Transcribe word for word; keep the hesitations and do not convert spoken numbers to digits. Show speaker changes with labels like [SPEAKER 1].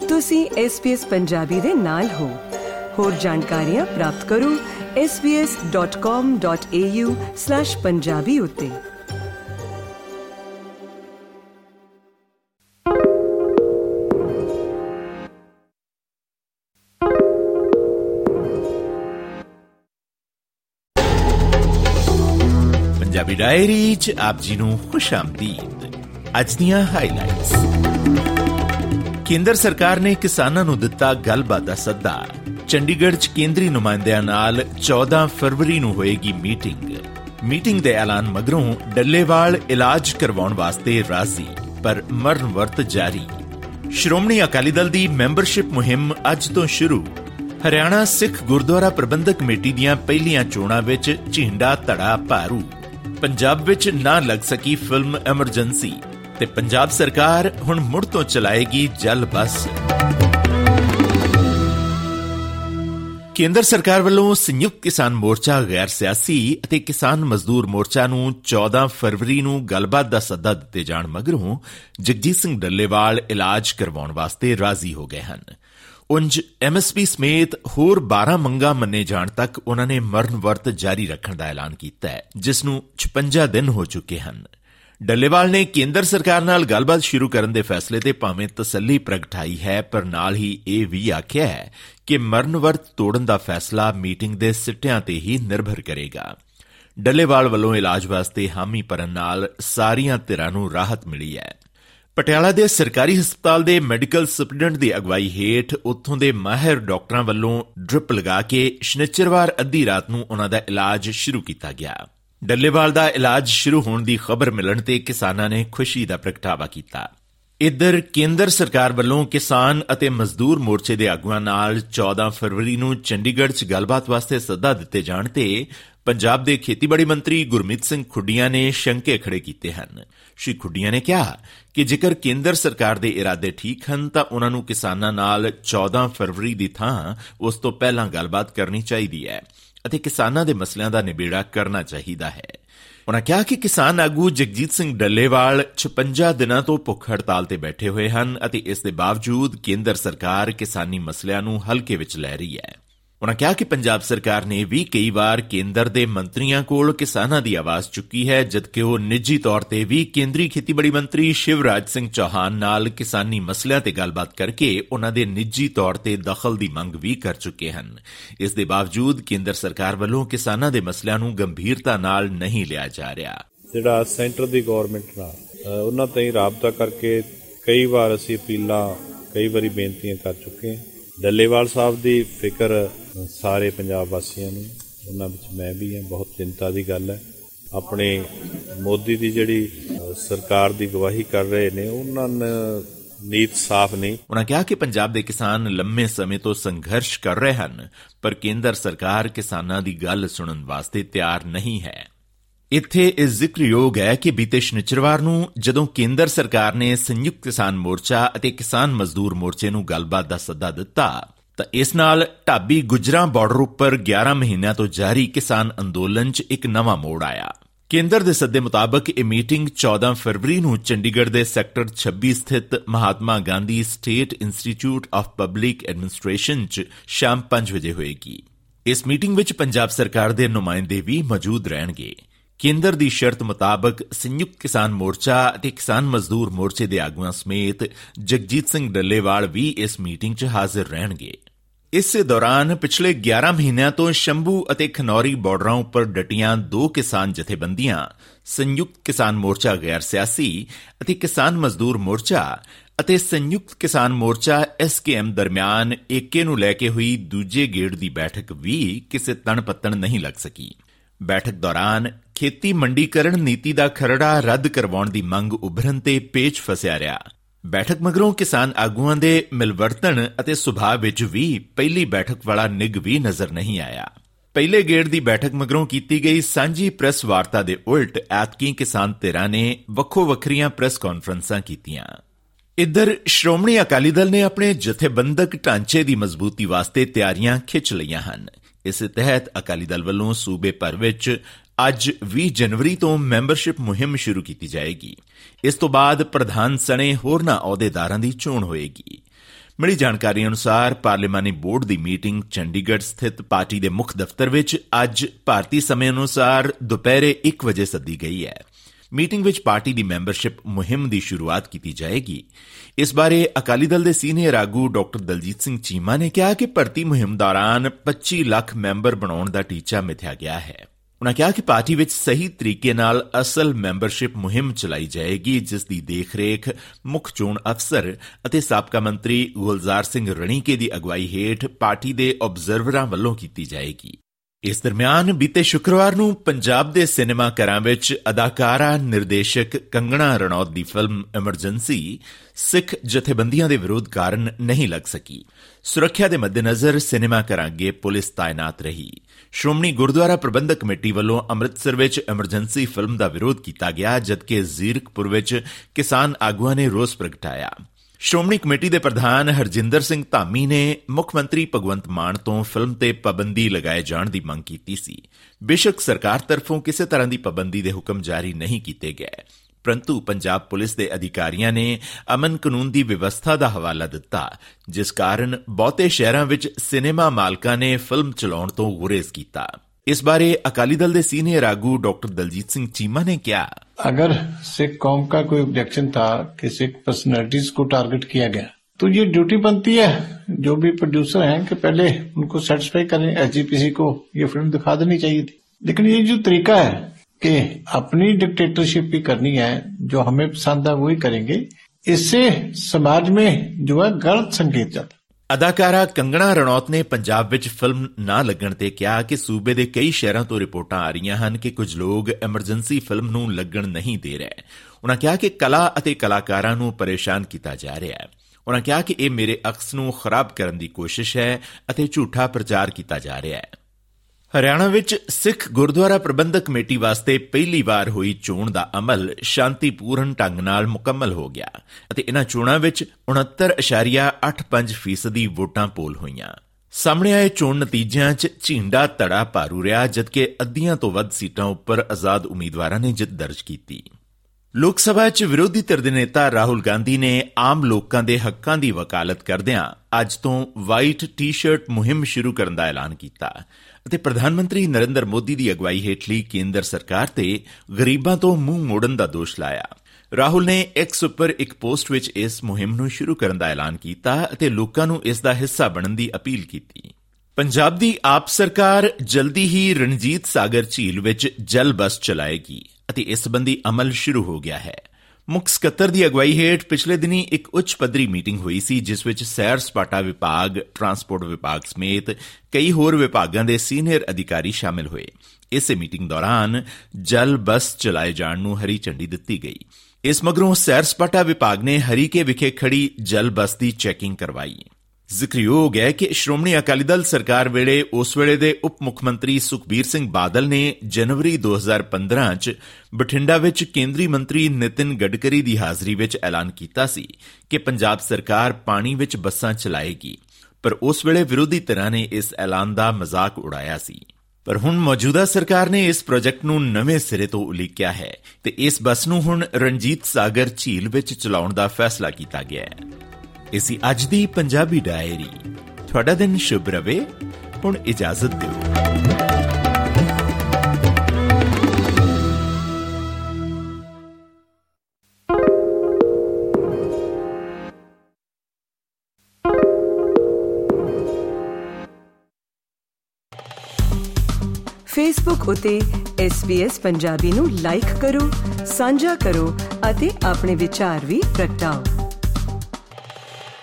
[SPEAKER 1] ਤੁਸੀਂ S B S Punjabi ਦੇ ਨਾਲ ਹੋ। ਹੋਰ ਜਾਣਕਾਰੀਆਂ ਪ੍ਰਾਪਤ ਕਰੋ S B S dot com dot A U slash Punjabi ਉੱਤੇ।
[SPEAKER 2] ਪੰਜਾਬੀ ਡਾਇਰੀ 'ਚ ਆਪ ਜੀ ਨੂੰ ਖੁਸ਼ ਆਮਦੀਦ। ਅੱਜ ਦੀਆਂ ਹਾਈਲਾਈਟਸ। ਕੇਂਦਰ ਸਰਕਾਰ ਨੇ ਕਿਸਾਨਾਂ ਨੂੰ ਦਿੱਤਾ ਗੱਲਬਾਤ ਦਾ ਸੱਦਾ। ਚੰਡੀਗੜ੍ਹ 'ਚ ਕੇਂਦਰੀ ਨੁਮਾਇੰਦਿਆਂ ਨਾਲ ਚੌਦਾਂ ਫਰਵਰੀ ਨੂੰ ਹੋਏਗੀ ਮੀਟਿੰਗ। ਮੀਟਿੰਗ ਦੇ ਐਲਾਨ ਮਗਰੋਂ ਡੱਲੇਵਾਲ ਇਲਾਜ ਕਰਵਾਉਣ ਵਾਸਤੇ ਰਾਜ਼ੀ, ਪਰ ਮਰਨ ਵਰਤ ਜਾਰੀ। ਸ਼੍ਰੋਮਣੀ ਅਕਾਲੀ ਦਲ ਦੀ ਮੈਂਬਰਸ਼ਿਪ ਮੁਹਿੰਮ ਅੱਜ ਤੋਂ ਸ਼ੁਰੂ। ਹਰਿਆਣਾ ਸਿੱਖ ਗੁਰਦੁਆਰਾ ਪ੍ਰਬੰਧਕ ਕਮੇਟੀ ਦੀਆਂ ਪਹਿਲੀਆਂ ਚੋਣਾਂ ਵਿੱਚ ਝਿੰਡਾ ਧੜਾ ਭਾਰੂ। ਪੰਜਾਬ ਵਿੱਚ ਨਾ ਲੱਗ ਸਕੀ ਫਿਲਮ ਐਮਰਜੈਂਸੀ ਤੇ ਪੰਜਾਬ ਸਰਕਾਰ ਹੁਣ ਮੁੜ ਤੋਂ ਚਲਾਏਗੀ ਜਲ ਬੱਸ। ਕੇਂਦਰ ਸਰਕਾਰ ਵੱਲੋਂ ਸੰਯੁਕਤ ਕਿਸਾਨ ਮੋਰਚਾ, ਗੈਰ ਸਿਆਸੀ ਅਤੇ ਕਿਸਾਨ ਮਜ਼ਦੂਰ ਮੋਰਚਾ ਨੂੰ ਚੌਦਾਂ ਫਰਵਰੀ ਨੂੰ ਗੱਲਬਾਤ ਦਾ ਸੱਦਾ ਦਿੱਤੇ ਜਾਣ ਮਗਰੋਂ ਜਗਜੀਤ ਸਿੰਘ ਡੱਲੇਵਾਲ ਇਲਾਜ ਕਰਵਾਉਣ ਵਾਸਤੇ ਰਾਜ਼ੀ ਹੋ ਗਏ ਹਨ। ਉਂਝ ਐਮ ਐਸ ਪੀ ਸਮੇਤ ਹੋਰ ਬਾਰਾਂ ਮੰਗਾਂ ਮੰਨੇ ਜਾਣ ਤੱਕ ਉਨ੍ਹਾਂ ਨੇ ਮਰਨ ਵਰਤ ਜਾਰੀ ਰੱਖਣ ਦਾ ਐਲਾਨ ਕੀਤਾ ਹੈ, ਜਿਸ ਨੂੰ ਛਪੰਜਾ ਦਿਨ ਹੋ ਚੁੱਕੇ ਹਨ। ਡੱਲੇਵਾਲ ਨੇ ਕੇਂਦਰ ਸਰਕਾਰ ਨਾਲ ਗੱਲਬਾਤ ਸ਼ੁਰੂ ਕਰਨ ਦੇ ਫੈਸਲੇ ਤੇ ਭਾਵੇਂ ਤਸੱਲੀ ਪ੍ਰਗਟਾਈ ਹੈ, ਪਰ ਨਾਲ ਹੀ ਇਹ ਵੀ ਆਖਿਆ ਹੈ ਕਿ ਮਰਨ ਵਰਤ ਤੋੜਨ ਦਾ ਫੈਸਲਾ ਮੀਟਿੰਗ ਦੇ ਸਿੱਟਿਆਂ ਤੇ ਹੀ ਨਿਰਭਰ ਕਰੇਗਾ। ਡੱਲੇਵਾਲ ਵੱਲੋਂ ਇਲਾਜ ਵਾਸਤੇ ਹਾਮੀ ਭਰਨ ਨਾਲ ਸਾਰੀਆਂ ਧਿਰਾਂ ਨੂੰ ਰਾਹਤ ਮਿਲੀ ਹੈ। ਪਟਿਆਲਾ ਦੇ ਸਰਕਾਰੀ ਹਸਪਤਾਲ ਦੇ ਮੈਡੀਕਲ ਸੁਪਰਡੈਂਟ ਦੀ ਅਗਵਾਈ ਹੇਠ ਉੱਥੋਂ ਦੇ ਮਾਹਿਰ ਡਾਕਟਰਾਂ ਵੱਲੋਂ ਡ੍ਰਿਪ ਲਗਾ ਕੇ ਸ਼ਨਿਚਰਵਾਰ ਅੱਧੀ ਰਾਤ ਨੂੰ ਉਨ੍ਹਾਂ ਦਾ ਇਲਾਜ ਸ਼ੁਰੂ ਕੀਤਾ ਗਿਆ। ਡੱਲੇਵਾਲ ਦਾ ਇਲਾਜ ਸ਼ੁਰੂ ਹੋਣ ਦੀ ਖਬਰ ਮਿਲਣ ਤੇ ਕਿਸਾਨਾਂ ਨੇ ਖੁਸ਼ੀ ਦਾ ਪ੍ਰਗਟਾਵਾ ਕੀਤਾ। ਇੱਧਰ ਕੇਂਦਰ ਸਰਕਾਰ ਵੱਲੋਂ ਕਿਸਾਨ ਅਤੇ ਮਜ਼ਦੂਰ ਮੋਰਚੇ ਦੇ ਆਗੂਆਂ ਨਾਲ ਚੌਦਾਂ ਫਰਵਰੀ ਨੂੰ ਚੰਡੀਗੜ੍ਹ 'ਚ ਗੱਲਬਾਤ ਵਾਸਤੇ ਸੱਦਾ ਦਿੱਤੇ ਜਾਣ ਤੇ ਪੰਜਾਬ ਦੇ ਖੇਤੀਬਾੜੀ ਮੰਤਰੀ ਗੁਰਮੀਤ ਸਿੰਘ ਖੁੱਡੀਆਂ ਨੇ ਸ਼ੰਕੇ ਖੜੇ ਕੀਤੇ ਹਨ। ਸ਼੍ਰੀ ਖੁੱਡੀਆਂ ਨੇ ਕਿਹਾ ਕਿ ਜੇਕਰ ਕੇਂਦਰ ਸਰਕਾਰ ਦੇ ਇਰਾਦੇ ਠੀਕ ਹਨ ਤਾਂ ਉਨ੍ਹਾਂ ਨੂੰ ਕਿਸਾਨਾਂ ਨਾਲ ਚੌਦਾਂ ਫਰਵਰੀ ਦੀ ਥਾਂ ਉਸ ਤੋਂ ਪਹਿਲਾਂ ਗੱਲਬਾਤ ਕਰਨੀ ਚਾਹੀਦੀ ਹੈ ਅਤੇ ਕਿਸਾਨਾਂ ਦੇ ਮਸਲਿਆਂ ਦਾ ਨਿਬੇੜਾ ਕਰਨਾ ਚਾਹੀਦਾ ਹੈ। ਉਨ੍ਹਾਂ ਕਿਹਾ ਕਿ ਕਿਸਾਨ ਆਗੂ ਜਗਜੀਤ ਸਿੰਘ ਡੱਲੇਵਾਲ ਛਪੰਜਾ ਦਿਨਾਂ ਤੋਂ ਭੁੱਖ ਹੜਤਾਲ ਤੇ ਬੈਠੇ ਹੋਏ ਹਨ ਅਤੇ ਇਸ ਦੇ ਬਾਵਜੂਦ ਕੇਂਦਰ ਸਰਕਾਰ ਕਿਸਾਨੀ ਮਸਲਿਆਂ ਨੂੰ ਹਲਕੇ ਵਿੱਚ ਲੈ ਰਹੀ ਹੈ। ਉਨ੍ਹਾਂ ਕਿਹਾ ਕਿ ਪੰਜਾਬ ਸਰਕਾਰ ਨੇ ਵੀ ਕਈ ਵਾਰ ਕੇਂਦਰ ਦੇ ਮੰਤਰੀਆਂ ਕੋਲ ਕਿਸਾਨਾਂ ਦੀ ਆਵਾਜ਼ ਚੁੱਕੀ ਹੈ, ਜਦਕਿ ਉਹ ਨਿੱਜੀ ਤੌਰ ਤੇ ਵੀ ਕੇਂਦਰੀ ਖੇਤੀਬਾੜੀ ਮੰਤਰੀ ਸ਼ਿਵਰਾਜ ਸਿੰਘ ਚੌਹਾਨ ਨਾਲ ਕਿਸਾਨੀ ਮਸਲਿਆਂ ਤੇ ਗੱਲਬਾਤ ਕਰਕੇ ਉਨ੍ਹਾਂ ਦੇ ਨਿੱਜੀ ਤੌਰ ਤੇ ਦਖਲ ਦੀ ਮੰਗ ਵੀ ਕਰ ਚੁੱਕੇ ਹਨ। ਇਸ ਦੇ ਬਾਵਜੂਦ ਕੇਂਦਰ ਸਰਕਾਰ ਵੱਲੋਂ ਕਿਸਾਨਾਂ ਦੇ ਮਸਲਿਆਂ ਨੂੰ ਗੰਭੀਰਤਾ ਨਾਲ ਨਹੀਂ ਲਿਆ ਜਾ ਰਿਹਾ।
[SPEAKER 3] ਜਿਹੜਾ ਸੈਂਟਰ ਦੀ ਗੌਰਮੈਂਟ ਨਾਲ ਉਹਨਾਂ ਤਾਈਂ ਰਾਬਤਾ ਕਰਕੇ ਕਈ ਵਾਰ ਅਸੀਂ ਅਪੀਲਾਂ, ਕਈ ਵਾਰੀ ਬੇਨਤੀਆਂ ਕਰ ਚੁੱਕੇ ਹਾਂ। ਡੱਲੇਵਾਲ ਸਾਹਿਬ ਦੀ ਫਿਕਰ ਸਾਰੇ ਪੰਜਾਬ ਵਾਸੀਆਂ ਨੂੰ, ਉਹਨਾਂ ਵਿੱਚ ਮੈਂ ਵੀ ਹਾਂ। ਬਹੁਤ ਚਿੰਤਾ ਦੀ ਗੱਲ ਹੈ। ਆਪਣੇ ਮੋਦੀ ਦੀ ਜਿਹੜੀ ਸਰਕਾਰ ਦੀ ਗਵਾਹੀ ਕਰ ਰਹੇ ਨੇ, ਉਹਨਾਂ ਨੇ ਨੀਤ ਸਾਫ਼ ਨਹੀਂ।
[SPEAKER 2] ਉਨ੍ਹਾਂ ਕਿਹਾ ਕਿ ਪੰਜਾਬ ਦੇ ਕਿਸਾਨ ਲੰਮੇ ਸਮੇਂ ਤੋਂ ਸੰਘਰਸ਼ ਕਰ ਰਹੇ ਹਨ, ਪਰ ਕੇਂਦਰ ਸਰਕਾਰ ਕਿਸਾਨਾਂ ਦੀ ਗੱਲ ਸੁਣਨ ਵਾਸਤੇ ਤਿਆਰ ਨਹੀਂ ਹੈ। ਇੱਥੇ ਇਹ ਜ਼ਿਕਰਯੋਗ ਹੈ ਕਿ ਬੀਤੇ ਸ਼ਨਿਚਰਵਾਰ ਨੂੰ ਜਦੋਂ ਕੇਂਦਰ ਸਰਕਾਰ ਨੇ ਸੰਯੁਕਤ ਕਿਸਾਨ ਮੋਰਚਾ ਅਤੇ ਕਿਸਾਨ ਮਜ਼ਦੂਰ ਮੋਰਚੇ ਨੂੰ ਗੱਲਬਾਤ ਦਾ ਸੱਦਾ ਦਿੱਤਾ ਤਾਂ ਇਸ ਨਾਲ ਢਾਬੀ ਗੁੱਜਰਾਂ ਬਾਰਡਰ ਉੱਪਰ ਗਿਆਰਾਂ ਮਹੀਨਿਆਂ ਤੋਂ ਜਾਰੀ ਕਿਸਾਨ ਅੰਦੋਲਨ 'ਚ ਇੱਕ ਨਵਾਂ ਮੋੜ ਆਇਆ। ਕੇਂਦਰ ਦੇ ਸੱਦੇ ਮੁਤਾਬਕ ਇਹ ਮੀਟਿੰਗ ਚੌਦਾਂ ਫਰਵਰੀ ਨੂੰ ਚੰਡੀਗੜ੍ਹ ਦੇ ਸੈਕਟਰ ਛੱਬੀ ਸਥਿਤ Mahatma Gandhi state institute of public administration 'ਚ ਸ਼ਾਮ ਪੰਜ ਵਜੇ ਹੋਏਗੀ। ਇਸ ਮੀਟਿੰਗ ਵਿੱਚ ਪੰਜਾਬ ਸਰਕਾਰ ਦੇ ਨੁਮਾਇੰਦੇ ਵੀ ਮੌਜੂਦ ਰਹਿਣਗੇ। ਕੇਂਦਰ ਦੀ ਸ਼ਰਤ ਮੁਤਾਬਕ ਸੰਯੁਕਤ ਕਿਸਾਨ ਮੋਰਚਾ ਅਤੇ ਕਿਸਾਨ ਮਜ਼ਦੂਰ ਮੋਰਚੇ ਦੇ ਆਗੂਆਂ ਸਮੇਤ ਜਗਜੀਤ ਸਿੰਘ ਡੱਲੇਵਾਲ ਵੀ ਇਸ ਮੀਟਿੰਗ 'ਚ ਹਾਜ਼ਰ ਰਹਿਣਗੇ। ਇਸੇ ਦੌਰਾਨ ਪਿਛਲੇ ਗਿਆਰਾਂ ਮਹੀਨਿਆਂ ਤੋਂ ਸ਼ੰਭੂ ਅਤੇ ਖਨੌਰੀ ਬਾਰਡਰਾਂ ਉੱਪਰ ਡਟੀਆਂ ਦੋ ਕਿਸਾਨ ਜਥੇਬੰਦੀਆਂ, ਸੰਯੁਕਤ ਕਿਸਾਨ ਮੋਰਚਾ ਗੈਰ ਸਿਆਸੀ ਅਤੇ ਕਿਸਾਨ ਮਜ਼ਦੂਰ ਮੋਰਚਾ ਅਤੇ ਸੰਯੁਕਤ Kisan Morcha S K M ਦਰਮਿਆਨ ਏਕੇ ਨੂੰ ਲੈ ਕੇ ਹੋਈ ਦੂਜੇ ਗੇੜ ਦੀ ਬੈਠਕ ਵੀ ਕਿਸੇ ਤਣ ਪੱਤਣ ਨਹੀਂ ਲੱਗ ਸਕੀ। ਬੈਠਕ ਦੌਰਾਨ ਖੇਤੀ ਮੰਡੀਕਰਨ ਨੀਤੀ ਦਾ ਖਰੜਾ ਰੱਦ ਕਰਵਾਉਣ ਦੀ ਮੰਗ ਉਭਰਨ ਤੇ ਪੇਚ ਫਸਿਆ ਰਿਹਾ। ਬੈਠਕ ਮਗਰੋਂ ਕਿਸਾਨ ਆਗੂਆਂ ਦੇ ਮਿਲਵਰਤਣ ਅਤੇ ਸੁਭਾਅ ਵਿੱਚ ਵੀ ਪਹਿਲੀ ਬੈਠਕ ਵਾਲਾ ਨਿੱਘ ਵੀ ਨਜ਼ਰ ਨਹੀਂ ਆਇਆ। ਪਹਿਲੇ ਗੇੜ ਦੀ ਬੈਠਕ ਮਗਰੋਂ ਕੀਤੀ ਗਈ ਸਾਂਝੀ ਪ੍ਰੈਸ ਵਾਰਤਾ ਦੇ ਉਲਟ ਐਤਕੀ ਕਿਸਾਨ ਧਿਰਾਂ ਨੇ ਵੱਖੋ ਵੱਖਰੀਆਂ ਪ੍ਰੈਸ ਕਾਨਫਰੰਸਾਂ ਕੀਤੀਆਂ। ਇੱਧਰ ਸ਼੍ਰੋਮਣੀ ਅਕਾਲੀ ਦਲ ਨੇ ਆਪਣੇ ਜਥੇਬੰਦਕ ਢਾਂਚੇ ਦੀ ਮਜ਼ਬੂਤੀ ਵਾਸਤੇ ਤਿਆਰੀਆਂ ਖਿੱਚ ਲਈਆਂ ਹਨ। ਇਸੇ ਤਹਿਤ ਅਕਾਲੀ ਦਲ ਵੱਲੋਂ ਸੂਬੇ ਭਰ ਵਿੱਚ ਅੱਜ ਵੀਹ ਜਨਵਰੀ ਤੋਂ ਮੈਂਬਰਸ਼ਿਪ ਮੁਹਿੰਮ ਸ਼ੁਰੂ ਕੀਤੀ ਜਾਏਗੀ। ਇਸ ਤੋਂ ਬਾਅਦ ਪ੍ਰਧਾਨ ਸਣੇ ਹੋਰਨਾਂ ਅਹੁਦੇਦਾਰਾਂ ਦੀ ਚੋਣ ਹੋਏਗੀ। ਮਿਲੀ ਜਾਣਕਾਰੀ ਅਨੁਸਾਰ ਪਾਰਲੀਮਾਨੀ ਬੋਰਡ ਦੀ ਮੀਟਿੰਗ ਚੰਡੀਗੜ੍ਹ ਸਥਿਤ ਪਾਰਟੀ ਦੇ ਮੁੱਖ ਦਫ਼ਤਰ ਵਿੱਚ ਅੱਜ ਭਾਰਤੀ ਸਮੇਂ ਅਨੁਸਾਰ ਦੁਪਹਿਰੇ ਇੱਕ ਵਜੇ ਸੱਦੀ ਗਈ ਹੈ। ਮੀਟਿੰਗ ਵਿੱਚ ਪਾਰਟੀ ਦੀ ਮੈਂਬਰਸ਼ਿਪ ਮੁਹਿੰਮ ਦੀ ਸ਼ੁਰੂਆਤ ਕੀਤੀ ਜਾਏਗੀ। ਇਸ ਬਾਰੇ ਅਕਾਲੀ ਦਲ ਦੇ ਸੀਨੀਅਰ ਆਗੂ ਡਾਕਟਰ ਦਲਜੀਤ ਸਿੰਘ ਚੀਮਾ ਨੇ ਕਿਹਾ ਕਿ ਭਰਤੀ ਮੁਹਿੰਮ ਦੌਰਾਨ ਪੱਚੀ ਲੱਖ ਮੈਂਬਰ ਬਣਾਉਣ ਦਾ ਟੀਚਾ ਮਿਥਿਆ ਗਿਆ ਹੈ। ਉਨ੍ਹਾਂ ਕਿਹਾ ਕਿ ਪਾਰਟੀ ਵਿੱਚ ਸਹੀ ਤਰੀਕੇ ਨਾਲ ਅਸਲ ਮੈਂਬਰਸ਼ਿਪ ਮੁਹਿੰਮ ਚਲਾਈ ਜਾਏਗੀ, ਜਿਸ ਦੀ ਦੇਖਰੇਖ ਮੁੱਖ ਚੋਣ ਅਫਸਰ ਅਤੇ ਸਾਬਕਾ ਮੰਤਰੀ ਗੁਲਜ਼ਾਰ ਸਿੰਘ ਰਣੀਕੇ ਦੀ ਅਗਵਾਈ ਹੇਠ ਪਾਰਟੀ ਦੇ ਆਬਜ਼ਰਵਰਾਂ ਵੱਲੋਂ ਕੀਤੀ ਜਾਏਗੀ। ਇਸ ਦਰਮਿਆਨ ਬੀਤੇ ਸ਼ੁੱਕਰਵਾਰ ਨੂੰ ਪੰਜਾਬ ਦੇ ਸਿਨੇਮਾ ਘਰਾਂ ਵਿੱਚ ਅਦਾਕਾਰਾ ਨਿਰਦੇਸ਼ਕ ਕੰਗਣਾ ਰਣੌਤ ਦੀ ਫਿਲਮ ਐਮਰਜੈਂਸੀ ਸਿੱਖ ਜਥੇਬੰਦੀਆਂ ਦੇ ਵਿਰੋਧ ਕਾਰਨ ਨਹੀਂ ਲੱਗ ਸਕੀ। ਸੁਰੱਖਿਆ ਦੇ ਮੱਦੇਨਜ਼ਰ ਸਿਨੇਮਾ ਘਰਾਂ ਅੱਗੇ ਪੁਲਿਸ ਤਾਇਨਾਤ ਰਹੀ। ਸ਼੍ਰੋਮਣੀ ਗੁਰਦੁਆਰਾ ਪ੍ਰਬੰਧਕ ਕਮੇਟੀ ਵੱਲੋਂ ਅੰਮ੍ਰਿਤਸਰ ਵਿੱਚ ਐਮਰਜੈਂਸੀ ਫਿਲਮ ਦਾ ਵਿਰੋਧ ਕੀਤਾ ਗਿਆ, ਜਦਕਿ ਜ਼ੀਰਕਪੁਰ ਵਿੱਚ ਕਿਸਾਨ ਆਗੂਆਂ ਨੇ ਰੋਸ ਪ੍ਰਗਟਾਇਆ। ਸ਼੍ਰੋਮਣੀ ਕਮੇਟੀ ਦੇ ਪ੍ਰਧਾਨ ਹਰਜਿੰਦਰ ਸਿੰਘ ਧਾਮੀ ਨੇ ਮੁੱਖ ਮੰਤਰੀ ਭਗਵੰਤ ਮਾਨ ਤੋਂ ਫਿਲਮ ਤੇ ਪਾਬੰਦੀ ਲਗਾਏ ਜਾਣ ਦੀ ਮੰਗ ਕੀਤੀ ਸੀ। ਬੇਸ਼ੱਕ ਸਰਕਾਰ ਤਰਫੋਂ ਕਿਸੇ ਤਰ੍ਹਾਂ ਦੀ ਪਾਬੰਦੀ ਦੇ ਹੁਕਮ ਜਾਰੀ ਨਹੀਂ ਕੀਤੇ ਗਏ, ਪਰੰਤੂ ਪੰਜਾਬ ਪੁਲਿਸ ਦੇ ਅਧਿਕਾਰੀਆਂ ਨੇ ਅਮਨ ਕਾਨੂੰਨ ਦੀ ਵਿਵਸਥਾ ਦਾ ਹਵਾਲਾ ਦਿੱਤਾ, ਜਿਸ ਕਾਰਨ ਬਹੁਤੇ ਸ਼ਹਿਰਾਂ ਵਿੱਚ ਸਿਨੇਮਾ ਮਾਲਕਾਂ ਨੇ ਫਿਲਮ ਚਲਾਉਣ ਤੋਂ ਗੁਰੇਜ਼ ਕੀਤਾ। इस बारे अकाली दल के सीनियर आगू डॉक्टर दलजीत सिंह चीमा ने क्या,
[SPEAKER 4] अगर सिख कौम का कोई ऑब्जेक्शन था कि सिख पर्सनैलिटीज को टारगेट किया गया तो ये ड्यूटी बनती है जो भी प्रोड्यूसर हैं कि पहले उनको सेटिस्फाई करें। एसजीपीसी को ये फिल्म दिखा देनी चाहिए थी, लेकिन ये जो तरीका है कि अपनी डिक्टेटरशिप भी करनी है, जो हमें पसंद है वही करेंगे, इससे समाज में जो है गलत संकेत जाता।
[SPEAKER 2] ਅਦਾਕਾਰਾ ਕੰਗਣਾ ਰਣੌਤ ਨੇ ਪੰਜਾਬ ਵਿੱਚ ਫਿਲਮ ਨਾ ਲੱਗਣ ਤੇ ਕਿਹਾ ਕਿ ਸੂਬੇ ਦੇ ਕਈ ਸ਼ਹਿਰਾਂ ਤੋਂ ਰਿਪੋਰਟਾਂ ਆ ਰਹੀਆਂ ਹਨ ਕਿ ਕੁਝ ਲੋਕ ਐਮਰਜੈਂਸੀ ਫਿਲਮ ਨੂੰ ਲੱਗਣ ਨਹੀਂ ਦੇ ਰਹੇ। ਉਨ੍ਹਾਂ ਕਿਹਾ ਕਿ ਕਲਾ ਅਤੇ ਕਲਾਕਾਰਾਂ ਨੂੰ ਪਰੇਸ਼ਾਨ ਕੀਤਾ ਜਾ ਰਿਹਾ ਹੈ। ਉਨ੍ਹਾਂ ਕਿਹਾ ਕਿ ਇਹ ਮੇਰੇ ਅਕਸ ਨੂੰ ਖਰਾਬ ਕਰਨ ਦੀ ਕੋਸ਼ਿਸ਼ ਹੈ ਅਤੇ ਝੂਠਾ ਪ੍ਰਚਾਰ ਕੀਤਾ ਜਾ ਰਿਹਾ ਹੈ। ਹਰਿਆਣਾ ਵਿੱਚ ਸਿੱਖ ਗੁਰਦੁਆਰਾ ਪ੍ਰਬੰਧਕ ਕਮੇਟੀ ਵਾਸਤੇ ਪਹਿਲੀ ਵਾਰ ਹੋਈ ਚੋਣ ਦਾ ਅਮਲ ਸ਼ਾਂਤੀਪੂਰਨ ਢੰਗ ਨਾਲ ਮੁਕੰਮਲ ਹੋ ਗਿਆ ਅਤੇ ਇਨ੍ਹਾਂ ਚੋਣਾਂ ਵਿੱਚ ਉਨੱਤਰ ਇਸ਼ਾਰੀਆ ਅੱਠ ਪੰਜ ਫੀਸਦੀ ਵੋਟਾਂ ਪੋਲ ਹੋਈਆਂ। ਸਾਹਮਣੇ ਆਏ ਚੋਣ ਨਤੀਜਿਆਂ 'ਚ ਝੀਂਡਾ ਧੜਾ ਭਾਰੂ ਰਿਹਾ, ਜਦਕਿ ਅੱਧੀਆਂ ਤੋਂ ਵੱਧ ਸੀਟਾਂ ਉੱਪਰ ਆਜ਼ਾਦ ਉਮੀਦਵਾਰਾਂ ਨੇ ਜਿੱਤ ਦਰਜ ਕੀਤੀ। ਲੋਕ ਸਭਾ 'ਚ ਵਿਰੋਧੀ ਧਿਰ ਦੇ ਨੇਤਾ ਰਾਹੁਲ ਗਾਂਧੀ ਨੇ ਆਮ ਲੋਕਾਂ ਦੇ ਹੱਕਾਂ ਦੀ ਵਕਾਲਤ ਕਰਦਿਆਂ ਅੱਜ ਤੋਂ ਵਾਈਟ ਟੀ-ਸ਼ਰਟ ਮੁਹਿੰਮ ਸ਼ੁਰੂ ਕਰਨ ਦਾ ਐਲਾਨ ਕੀਤਾ ਅਤੇ ਪ੍ਰਧਾਨ ਮੰਤਰੀ ਨਰਿੰਦਰ ਮੋਦੀ ਦੀ ਅਗਵਾਈ ਹੇਠਲੀ ਕੇਂਦਰ ਸਰਕਾਰ ਤੇ ਗਰੀਬਾਂ ਤੋਂ ਮੂੰਹ ਮੋੜਨ ਦਾ ਦੋਸ਼ ਲਾਇਆ। ਰਾਹੁਲ ਨੇ ਐਕਸ ਉੱਪਰ ਇੱਕ ਪੋਸਟ ਵਿੱਚ ਇਸ ਮੁਹਿੰਮ ਨੂੰ ਸ਼ੁਰੂ ਕਰਨ ਦਾ ਐਲਾਨ ਕੀਤਾ ਅਤੇ ਲੋਕਾਂ ਨੂੰ ਇਸ ਦਾ ਹਿੱਸਾ ਬਣਨ ਦੀ ਅਪੀਲ ਕੀਤੀ। ਪੰਜਾਬ ਦੀ ਆਪ ਸਰਕਾਰ ਜਲਦੀ ਹੀ ਰਣਜੀਤ ਸਾਗਰ ਝੀਲ ਵਿੱਚ ਜਲ ਬੱਸ ਚਲਾਏਗੀ ਅਤੇ ਇਸ ਸੰਬੰਧੀ ਅਮਲ ਸ਼ੁਰੂ ਹੋ ਗਿਆ ਹੈ। ਮੁੱਖ ਸਕੱਤਰ ਦੀ ਅਗਵਾਈ ਹੇਠ ਪਿਛਲੇ ਦਿਨੀ ਇੱਕ ਉੱਚ ਪੱਧਰੀ ਮੀਟਿੰਗ ਹੋਈ ਸੀ, ਜਿਸ ਵਿੱਚ ਸੈਰ ਸਪਾਟਾ ਵਿਭਾਗ, ਟਰਾਂਸਪੋਰਟ ਵਿਭਾਗ ਸਮੇਤ ਕਈ ਹੋਰ ਵਿਭਾਗਾਂ ਦੇ ਸੀਨੀਅਰ ਅਧਿਕਾਰੀ ਸ਼ਾਮਿਲ ਹੋਏ। ਇਸੇ ਮੀਟਿੰਗ ਦੌਰਾਨ ਜਲ ਬੱਸ ਚਲਾਏ ਜਾਣ ਨੂੰ ਹਰੀ ਝੰਡੀ ਦਿੱਤੀ ਗਈ। ਇਸ ਮਗਰੋਂ ਸੈਰ ਸਪਾਟਾ ਵਿਭਾਗ ਨੇ ਹਰੀਕੇ ਵਿਖੇ ਖੜੀ ਜਲ ਬੱਸ ਦੀ ਚੈਕਿੰਗ ਕਰਵਾਈ। ਜ਼ਿਕਰਯੋਗ ਹੈ ਕਿ ਸ਼੍ਰੋਮਣੀ ਅਕਾਲੀ ਦਲ ਸਰਕਾਰ ਵੇਲੇ ਉਸ ਵੇਲੇ ਦੇ ਉਪ ਮੁੱਖ ਮੰਤਰੀ ਸੁਖਬੀਰ ਸਿੰਘ ਬਾਦਲ ਨੇ ਜਨਵਰੀ ਦੋ ਹਜ਼ਾਰ ਪੰਦਰਾਂ 'ਚ ਬਠਿੰਡਾ ਵਿੱਚ ਕੇਂਦਰੀ ਮੰਤਰੀ ਨਿਤਿਨ ਗਡਕਰੀ ਦੀ ਹਾਜ਼ਰੀ ਵਿੱਚ ਐਲਾਨ ਕੀਤਾ ਸੀ ਕਿ ਪੰਜਾਬ ਸਰਕਾਰ ਪਾਣੀ ਵਿੱਚ ਬੱਸਾਂ ਚਲਾਏਗੀ, ਪਰ ਉਸ ਵੇਲੇ ਵਿਰੋਧੀ ਧਿਰਾਂ ਨੇ ਇਸ ਐਲਾਨ ਦਾ ਮਜ਼ਾਕ ਉਡਾਇਆ ਸੀ। ਪਰ ਹੁਣ ਮੌਜੂਦਾ ਸਰਕਾਰ ਨੇ ਇਸ ਪ੍ਰੋਜੈਕਟ ਨੂੰ ਨਵੇਂ ਸਿਰੇ ਤੋਂ ਉਲੀਕਿਆ ਹੈ ਤੇ ਇਸ ਬੱਸ ਨੂੰ ਹੁਣ ਰਣਜੀਤ ਸਾਗਰ ਝੀਲ ਵਿੱਚ ਚਲਾਉਣ ਦਾ ਫੈਸਲਾ ਕੀਤਾ ਗਿਆ ਹੈ। ਇਸੀ ਅੱਜ ਦੀ ਪੰਜਾਬੀ ਡਾਇਰੀ। ਤੁਹਾਡਾ ਦਿਨ ਸ਼ੁਭ ਰਵੇ। ਹੁਣ ਇਜਾਜ਼ਤ ਦਿਓ।
[SPEAKER 1] ਫੇਸਬੁੱਕ ਉਤੇ ਐਸ ਬੀ ਐਸ ਪੰਜਾਬੀ ਨੂੰ ਲਾਈਕ ਕਰੋ, ਸਾਂਝਾ ਕਰੋ ਅਤੇ ਆਪਣੇ ਵਿਚਾਰ ਵੀ ਪ੍ਰਗਟਾਓ।